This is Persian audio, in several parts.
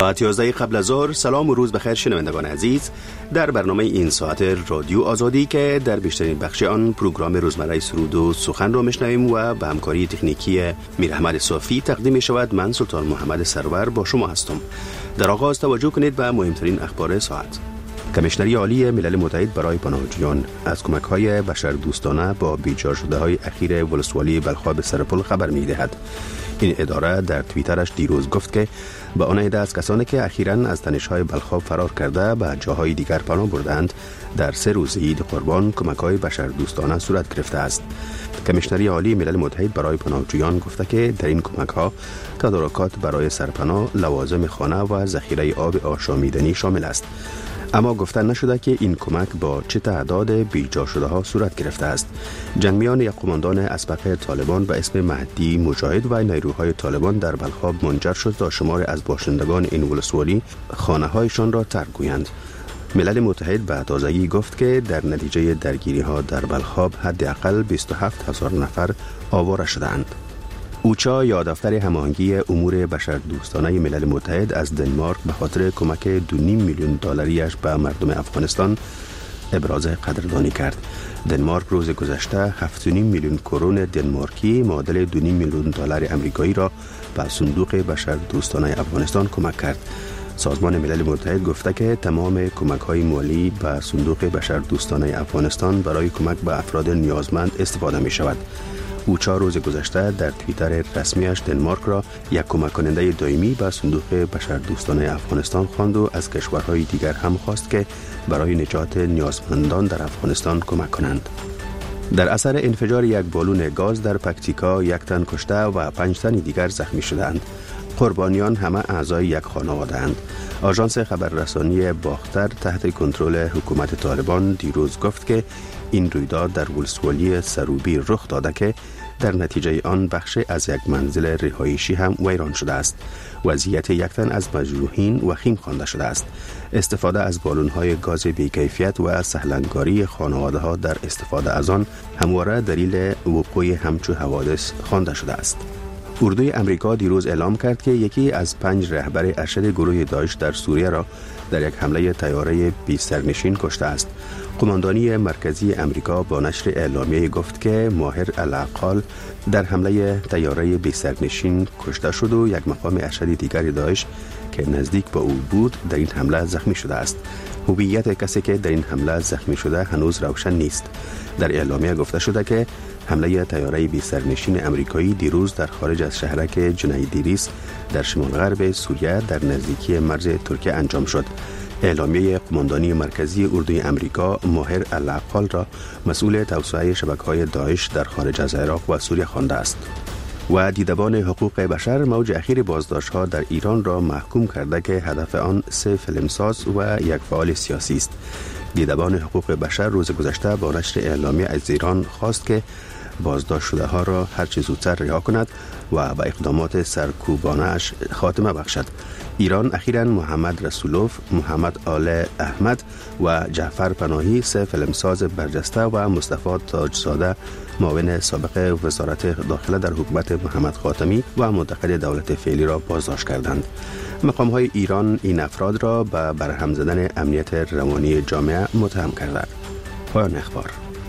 ساعت 11 قبل از ظهر. سلام و روز بخیر شنوندگان عزیز. در برنامه این ساعت رادیو آزادی که در بیشترین بخش آن پروگرام روزمره سرود و سخن را میشنویم و به همکاری تکنیکی میر احمد صافی تقدیم می شود. من سلطان محمد سرور با شما هستم. در آغاز توجه کنید به مهمترین اخبار ساعت. کمیشنری عالی ملل متحد برای پناهجویان از کمک‌های بشردوستانه با بیجا شده‌های اخیر ولسوالی بلخاب سرپل خبر می‌دهد. این اداره در توییترش دیروز گفت که به آن عده از کسانی که اخیراً از تنش‌های بلخاب فرار کرده به جاهای دیگر پناه بردند در 3 روز عید قربان کمک‌های بشردوستانه صورت گرفته است. کمیشنری عالی ملل متحد برای پناهجویان گفته که در این کمک‌ها تدارکات برای سرپناه، لوازم خانه و ذخیره آب آشامیدنی شامل است. اما گفته نشده که این کمک با چه تعداد بیجا شده ها صورت گرفته است. جنگمیان یک قماندان اسبق طالبان به اسم مهدی مجاهد و نیروهای طالبان در بلخاب منجر شد تا شمار از باشندگان این ولسوالی خانه هایشان را ترک گویند. ملل متحد به تازگی گفت که در نتیجه درگیری ها در بلخاب حداقل 27,000 نفر آواره شدند. اوچا یا دفتر هماهنگی امور بشردوستانه ملل متحد از دنمارک به خاطر کمک 2.5 میلیون دلاریش به مردم افغانستان ابراز قدردانی کرد. دنمارک روز گذشته 7.5 میلیون کرون دنمارکی معادل 2.5 میلیون دلار آمریکایی را به صندوق بشردوستانه افغانستان کمک کرد. سازمان ملل متحد گفته که تمام کمک‌های مالی به صندوق بشردوستانه افغانستان برای کمک به افراد نیازمند استفاده می‌شود. اوچا روز گذشته در توییتر رسمیش دنمارک را یک کمک کننده دائمی به صندوق بشردوستانه افغانستان خواند و از کشورهای دیگر هم خواست که برای نجات نیازمندان در افغانستان کمک کنند. در اثر انفجار یک بالون گاز در پکتیکا 1 تن کشته و 5 تن دیگر زخمی شدند. قربانیان همه اعضای یک خانواده اند. آژانس خبررسانی باختر تحت کنترل حکومت طالبان دیروز گفت که این رویداد در ولسوالی سروبی رخ داده که در نتیجه آن بخش از یک منزل رهایشی هم ویران شده است. وضعیت 1 تن از مجروحین وخیم خوانده شده است. استفاده از بالون‌های گاز بی‌کیفیت و سهلنگاری خانواده‌ها در استفاده از آن همواره دلیل وقوع همچو حوادث خوانده شده است. اردوی امریکا دیروز اعلام کرد که یکی از 5 رهبر ارشد گروه داعش در سوریه را در یک حمله طیاره بی سرنشین کشته است. قماندانی مرکزی امریکا با نشر اعلامیه گفت که ماهر الاقال در حمله طیاره بی سرنشین کشته شد و یک مقام ارشد دیگر داعش که نزدیک به او بود در این حمله زخمی شده است. هویت کسی که در این حمله زخمی شده هنوز روشن نیست. در اعلامیه گفته شده که حمله طیاره بی سرنشین امریکایی دیروز در خارج از شهرک جنیدریس در شمال غرب سوریه در نزدیکی مرز ترکیه انجام شد. اعلامیه قماندانی مرکزی اردوی امریکا ماهر الاقال را مسئول توسعه شبکه‌های داعش در خارج از عراق و سوریه خوانده است. و دیدبان حقوق بشر موج اخیر بازداشت‌ها در ایران را محکوم کرده که هدف آن 3 فیلمساز و 1 فعال سیاسی است. دیدبان حقوق بشر روز گذشته با نشر اعلامیه از ایران خواست که بازداشت شده ها را هر چه زودتر رها کند و به اقدامات سرکوبانه اش خاتمه بخشد. ایران اخیراً محمد رسولوف، محمد آل احمد و جعفر پناهی 3 فیلمساز برجسته و مصطفی تاجزاده معاون سابق وزارت داخله در حکومت محمد خاتمی و منتقد دولت فعلی را بازداشت کردند. مقام‌های ایران این افراد را به برهم زدن امنیت روانی جامعه متهم کردند. پایان اخبار.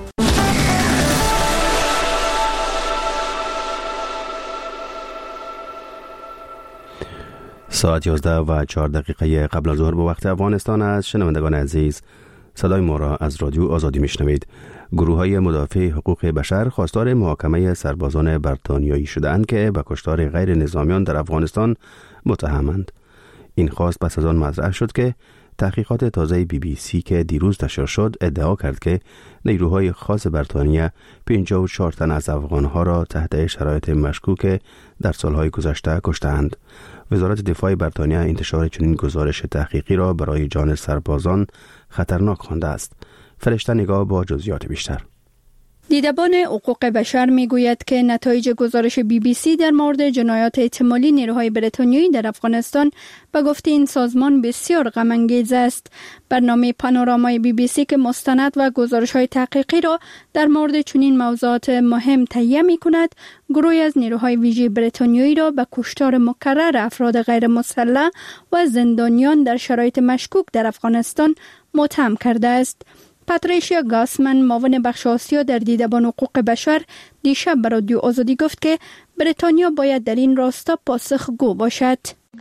ساعت 11:04 قبل از ظهر به وقت افغانستان است. شنوندگان عزیز، صدای ما را از رادیو آزادی میشنوید. گروه‌های مدافع حقوق بشر خواستار محاکمه سربازان بریتانیایی شده‌اند که به کشتار غیر نظامیان در افغانستان متهمند. این خواست پس از آن مطرح شد که تحقیقات تازه BBC که دیروز نشر شد ادعا کرد که نیروهای خاص بریتانیا 54 تن از افغانها را تحت شرایط مشکوک در سالهای گذشته کشتند. وزارت دفاع بریتانیا انتشار چنین گزارش تحقیقی را برای جان سربازان خطرناک خوانده است. فرشته نگاه با جزئیات بیشتر. دیدبان حقوق بشر میگوید که نتایج گزارش BBC در مورد جنایات احتمالی نیروهای بریتانیایی در افغانستان به گفته این سازمان بسیار غم انگیز است. برنامه پانورامای BBC که مستند و گزارش‌های تحقیقی را در مورد چنین موضوعات مهم تهیه می‌کند، گروهی از نیروهای ویژه بریتانیایی را به کشتار مکرر افراد غیر مسلح و زندانیان در شرایط مشکوک در افغانستان متهم کرده است. پاتریشیا گاسمن، معاون بخش آسیا در دیدبان حقوق بشر، دیشب به رادیو آزادی گفت که بریتانیا باید در این راستا پاسخگو باشد.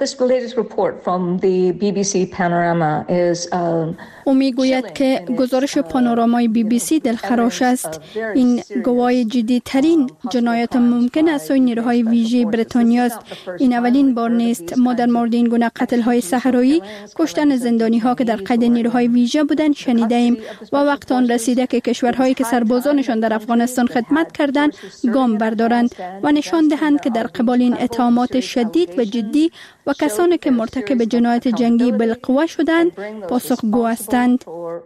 او میگوید که گزارش پانورامای BBC دلخراش است. این گواهی جدی‌ترین جنایات ممکن از سوی نیروهای ویژه بریتانیا است. این اولین بار نیست. ما در مورد این گونه قتل‌های صحرایی، کشتن زندانی‌ها که در قید نیروهای ویژه بودند شنیده ایم و وقت آن رسیده که کشورهایی که سربازانشان در افغانستان خدمت کردند گام بردارند و نشان دهند که در قبال این اتهامات شدید و جدی و کسانی که مرتکب جنایت جنگی بالقوه شدند پاسخگو هستند.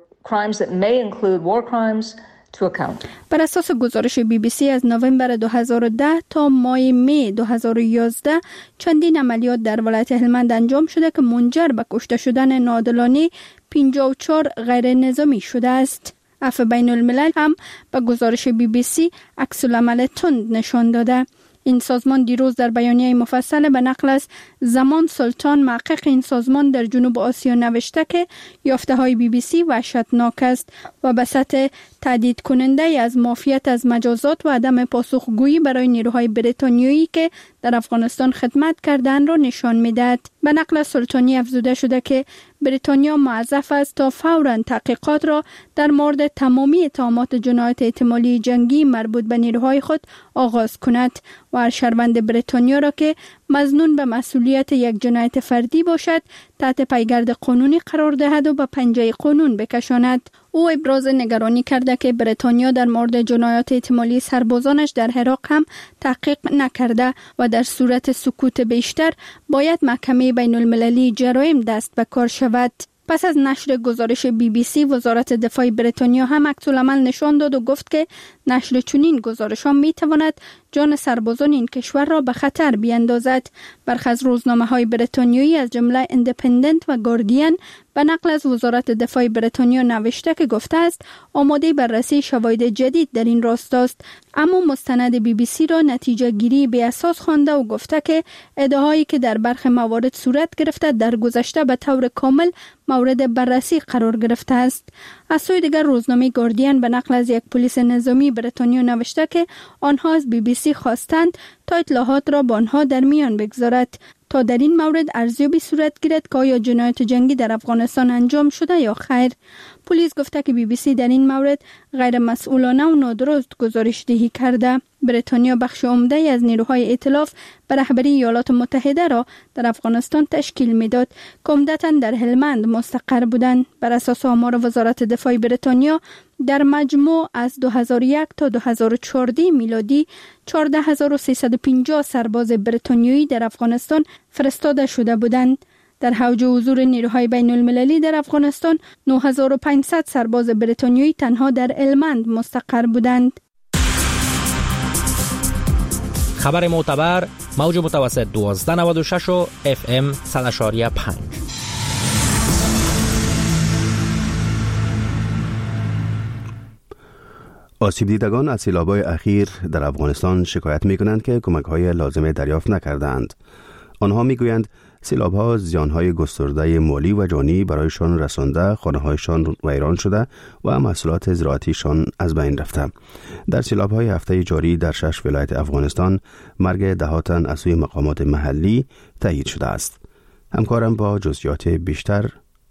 بر اساس گزارش BBC از نوامبر 2010 تا ماه می 2011 چندین عملیات در ولایت هلمند انجام شده که منجر به کشته شدن ناعادلانه 54 غیر نظامی شده است. عفو بین الملل هم به گزارش BBC عکس‌العمل تند نشان داده. این سازمان دیروز در بیانیه مفصل به نقل از زمان سلطان، محقق این سازمان در جنوب آسیا، نوشته که یافته‌های BBC وحشتناک است و به سطح تهدید کننده از معافیت از مجازات و عدم پاسخگویی برای نیروهای بریتانیایی که در افغانستان خدمت کردند را نشان می‌دهد. به نقل سلطانی افزوده شده که بریتانیا موظف است تا فوراً تحقیقات را در مورد تمامی اتهامات جنایات احتمالی جنگی مربوط به نیروهای خود آغاز کند و هر شهروند بریتانیا را که مظنون به مسئولیت یک جنایت فردی باشد تحت پیگرد قانونی قرار دهد و به پنجه قانون بکشاند. او ابراز نگرانی کرده که بریتانیا در مورد جنایات احتمالی سربازانش در عراق هم تحقیق نکرده و در صورت سکوت بیشتر باید محکمه بین المللی جرایم دست به کار شود. پس از نشر گزارش BBC، وزارت دفاع بریتانیا هم عکس‌العمل نشان داد و گفت که نشر چنین گزارش‌ها می‌تواند جان سربازان این کشور را به خطر بیاندازد. برخی از روزنامه‌های بریتانیایی از جمله ایندیپندنت و گاردین به نقل از وزارت دفاع بریتانیا نوشته که گفته است آماده بررسی شواهد جدید در این راستاست، اما مستند BBC را نتیجه گیری بی اساس خوانده و گفته که ادعاهایی که در برخی موارد صورت گرفته در گذشته به طور کامل مورد بررسی قرار گرفته است. از سوی دیگر روزنامه گاردین به نقل از یک پلیس نظامی بریتانیا نوشته که آنها از BBC خواستند تا اطلاعات را با آنها در میان بگذارد تا در این مورد ارزیابی صورت گیرد که آیا جنایت جنگی در افغانستان انجام شده یا خیر. پلیس گفته که BBC در این مورد غیر مسئولانه و نادرست گزارش دهی کرده. بریتانیا بخش عمده از نیروهای ائتلاف به رهبری ایالات متحده را در افغانستان تشکیل میداد که عمدتاً در هلمند مستقر بودند. بر اساس آمار وزارت دفاع بریتانیا در مجموع از 2001 تا 2014 میلادی 14350 سرباز بریتانیایی در افغانستان فرستاده شده بودند. در حوض حضور نیروهای بین المللی در افغانستان 9500 سرباز بریتانیایی تنها در هلمند مستقر بودند. خبر معتبر، موج متوسط 1296 و FM 100.5. آسیب دیدگان از سیلاب‌های اخیر در افغانستان شکایت می‌کنند که کمک‌های لازم دریافت نکردند. آنها می‌گویند سیلاب‌ها زیان‌های گسترده مالی و جانی برایشان رسانده، خانه‌هایشان ویران شده و محصولات زراعتیشان از بین رفته. در سیلاب‌های هفته جاری در 6 ولایت افغانستان مرگ دهات تن از سوی مقامات محلی تایید شده است. همکارم با جزئیات بیشتر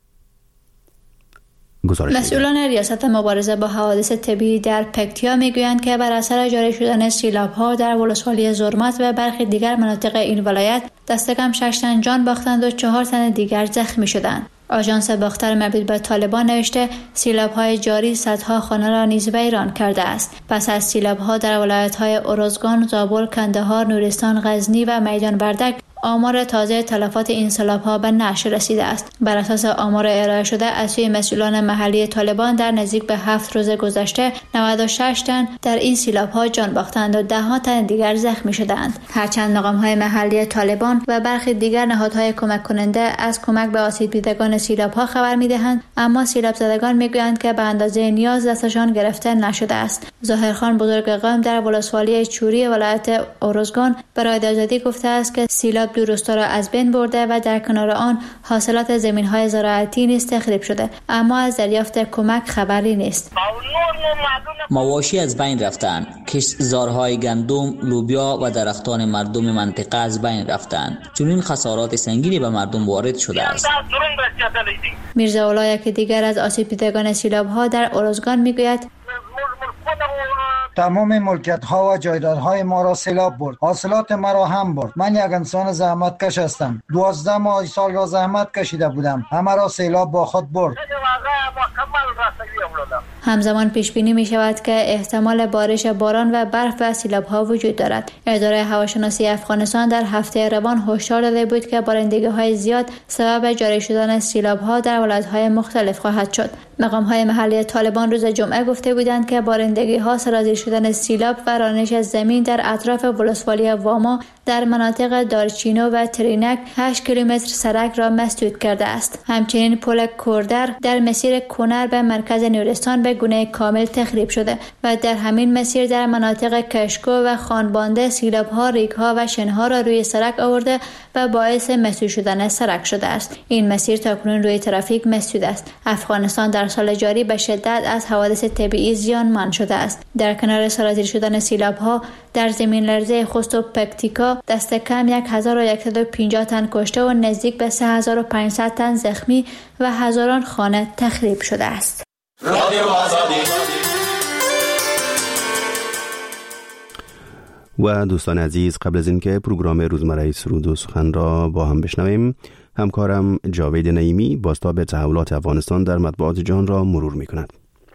مسئولان ریاست مبارزه با حوادث طبیعی در پکتیا میگویند که بر اثر جاری شدن سیلاب‌ها در ولسوالی زرمت و برخی دیگر مناطق این ولایت دست کم 6 تن جان باختند و 4 تن دیگر زخمی شدند. آژانس باختر مربوط به طالبان نوشته سیلاب‌های جاری صدها خانه را نیز ویران کرده است. پس از سیلاب‌ها در ولایت‌های اروزگان، زابل، کندهار، نورستان، غزنی و میدان وردک آمار تازه تلفات این سیلاب‌ها به نشر رسیده است. بر اساس آمار ارائه شده از سوی مسئولان محلی طالبان در نزدیک به 7 روز گذشته 96 تن در این سیلاب‌ها جان باختند و 10 تن دیگر زخمی شدند. هرچند مقام‌های محلی طالبان و برخی دیگر نهادهای کمک کننده از کمک به آسیب دیدگان سیلاب‌ها خبر می‌دهند، اما سیلاب زدگان می‌گویند که به اندازه نیاز دستشان گرفته نشده است. ظاهرخان بزرگ قوم در ولسوالی چوری ولایت اروزگان برای آزادی گفته است که سیلاب دو روستا را از بین برده و در کنار آن حاصلات زمین‌های زراعتی نیز تخریب شده، اما از دریافت کمک خبری نیست. مواشی از بین رفتند، کشتزارهای گندم، لوبیا و درختان مردم منطقه از بین رفتند. چنین خسارات سنگینی به مردم وارد شده است. میرزا اولا یکی دیگر از آسیب دیدگان سیلاب‌ها در اروزگان میگوید تمام ملکیت ها و جایدادهای ما را سیلاب برد. حاصلات مرا هم برد. من یک انسان زحمت کش هستم. 12 ماه سال را زحمت کشیده بودم. همه را سیلاب با خود برد. همزمان پیش بینی می شود که احتمال بارش باران و برف و سیلاب ها وجود دارد. اداره هواشناسی افغانستان در هفته روان هشدار داده بود که بارندگی های زیاد سبب جاری شدن سیلاب ها در ولایت های مختلف خواهد شد. مقام های محلی طالبان روز جمعه گفته بودند که بارندگی ها سرازیر شدن سیلاب و رانش زمین در اطراف ولسوالی واما در مناطق دارچینو و ترینک 8 کیلومتر سرک را مسدود کرده است. همچنین پل کوردر در مسیر کنر به مرکز نورستان به گونه کامل تخریب شده و در همین مسیر در مناطق کشکو و خانبانده سیلاب‌ها ریگ‌ها و شنها را روی سرک آورده و باعث مسدود شدن سرک شده است. این مسیر تاکنون روی ترافیک مسدود است. افغانستان در سال جاری به شدت از حوادث طبیعی زیانمند شده است. در کنار سرازیر شدن سیلاب‌ها در زمین لرزه خوست و پکتیکا دست کم 1150 تن کشته و نزدیک به 3500 تن زخمی و هزاران خانه تخریب شده است. و دوستان عزیز، قبل از اینکه پروگرام روزمره سرود و سخن را با هم بشنویم، همکارم جاوید نعیمی بازتاب تحولات افغانستان در مطبوعات جهان را مرور می‌کند.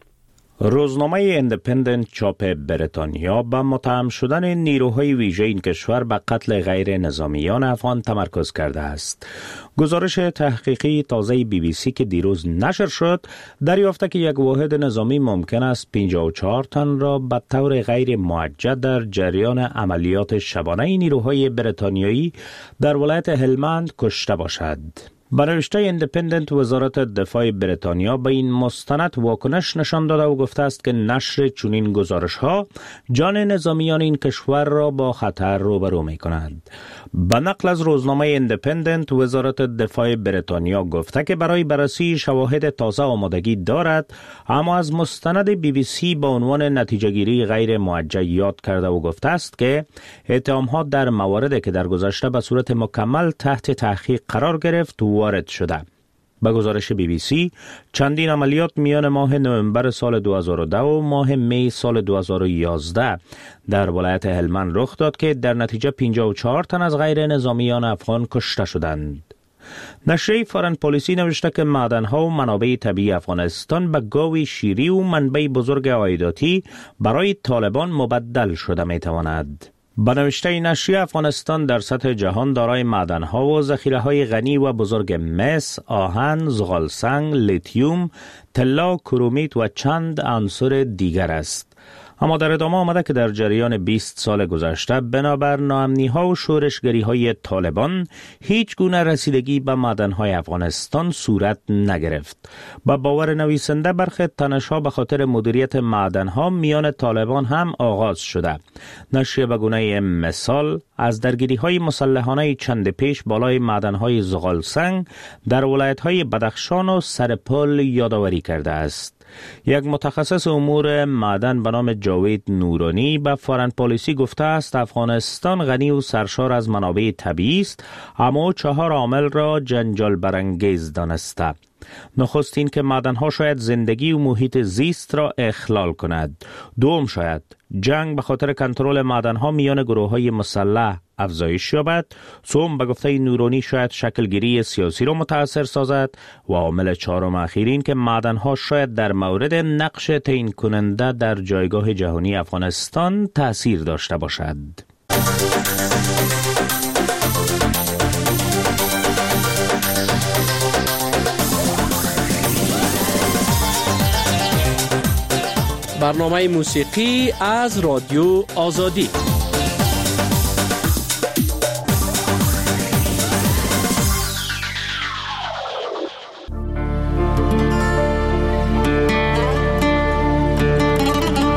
روزنامه ایندیپندنت چاپ بریتانیا به متهم شدن نیروهای ویژه این کشور به قتل غیر نظامیان افغان تمرکز کرده است. گزارش تحقیقی تازه BBC که دیروز نشر شد دریافته که یک واحد نظامی ممکن است 54 تن را به طور غیر موجه در جریان عملیات شبانه نیروهای بریتانیایی در ولایت هلمند کشته باشد. به نوشته ایندیپندنت، وزارت دفاع بریتانیا به این مستند واکنش نشان داده و گفته است که نشر چنین گزارش‌ها جان نظامیان این کشور را با خطر روبرو می‌کند. به نقل از روزنامه ایندیپندنت، وزارت دفاع بریتانیا گفته که برای بررسی شواهد تازه آمادگی دارد، اما از مستند BBC با عنوان نتیجه‌گیری غیر موجه یاد کرده و گفته است که اتهام‌ها در مواردی که در گذشته به صورت مکمل تحت تحقیق قرار گرفت وارد شده. به گزارش BBC، چندین عملیات میان ماه نوامبر سال 2010 و ماه می سال 2011 در ولایت هلمند رخ داد که در نتیجه 54 تن از غیر نظامیان افغان کشته شدند. نشریه فارن پالیسی نوشته که معدن‌ها و منابع طبیعی افغانستان به گاو شیری و منبع بزرگ عایداتی برای طالبان مبدل شده می‌تواند. به نوشته نشریه، افغانستان در سطح جهان دارای معدن‌ها و ذخیره‌های غنی و بزرگ مس، آهن، زغالسنگ، لیتیوم، طلا، کرومیت و چند عنصر دیگر است. اما در ادامه آمده که در جریان 20 سال گذشته بنابر ناامنی‌ها و شورشگری‌های طالبان هیچ گونه رسیدگی به معدن‌های افغانستان صورت نگرفت. با باور نویسنده، برخی تنش‌ها به خاطر مدیریت معدن‌ها میان طالبان هم آغاز شده. نشریه به گونه مثال از درگیری‌های مسلحانه چند پیش بالای معدن‌های زغالسنگ در ولایت‌های بدخشان و سرپل یادآوری کرده است. یک متخصص امور معدن به نام جاوید نورانی به فارن پالیسی گفته است افغانستان غنی و سرشار از منابع طبیعی است، اما 4 عامل را جنجال برانگیز دانسته. نخست این که معدن‌ها شاید زندگی و محیط زیست را اخلال کند. دوم، شاید جنگ به خاطر کنترل معدن‌ها میان گروه‌های مسلح افزایش یابد. سوم، به گفته نورانی، شاید شکلگیری سیاسی را متأثر سازد و عامل چهارم اخیر این که معدن‌ها شاید در مورد نقش تعیین کننده در جایگاه جهانی افغانستان تأثیر داشته باشد. برنامه موسیقی از رادیو آزادی.